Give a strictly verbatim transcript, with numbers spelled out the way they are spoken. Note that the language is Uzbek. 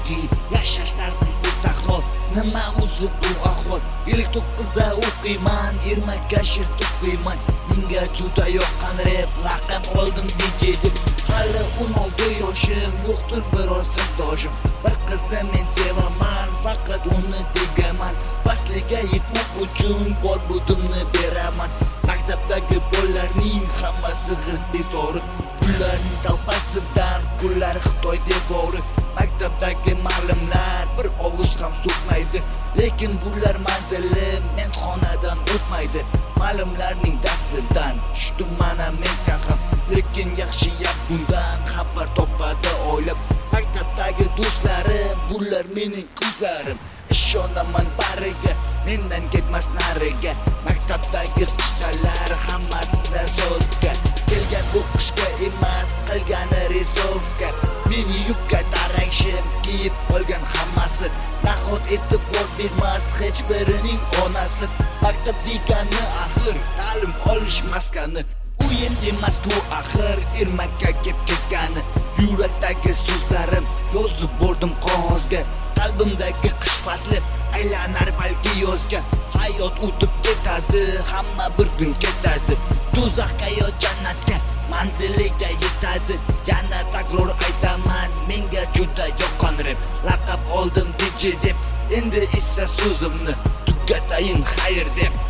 oddiy yashash tarzi o'ta xol. Nima o'zi bu ahvol? Ilk to'qqizda o'qiyman, yigirmaga she'r to'qiyman. Menga juda yoqqan rap, laqab oldim D J deb. Hali o'n olti yoshim, yo'qdir biror sinfdoshim. Bir qizni men sevaman, faqat uni degaman. Pasliga yetmoq uchun bor budimni beraman. Maktabdagi bolalarning hammasi g'irt bezori. Ularning talpasidan kunlar Xitoy devori. Maktabdagi ma'limlar bir og'iz ham so'kmaydi, lekin bular manzilim men xonadan o'tmaydi. Ma'limlarning dastidan tushdim mana men ham, lekin yaxshi bundan xabar topadi oylab. Maktabdagi do'stlarim, bular mening ko'zlarim. Ishonaman bariga, mendan ketmas nariga. Maktabdagi qizchalar hammasidan so'tga. Kelgan o'qishga emas, qilgani risovka. Meni yubka tarangshim kiyib qolgan hammasi. Nahot e'tibor bermas hech birining onasi. Maktab degani axir ta'lim olish maskani. O'yin emas ku axir ermakka kelib ketgani. Yurakdagi so'zlarim yozib bordim qog'ozga. Qalbimdagi qish fasli aylanar balki yozga. Hayot o'tib ketadi, hamma bir kun ketadi. Do'zaxga yo jannatga manziliga yetadi. Yana takror aytaman, menga juda yoqqan rap. Laqab oldim D J deb, endi esa so'zimni tugatayin xayr deb.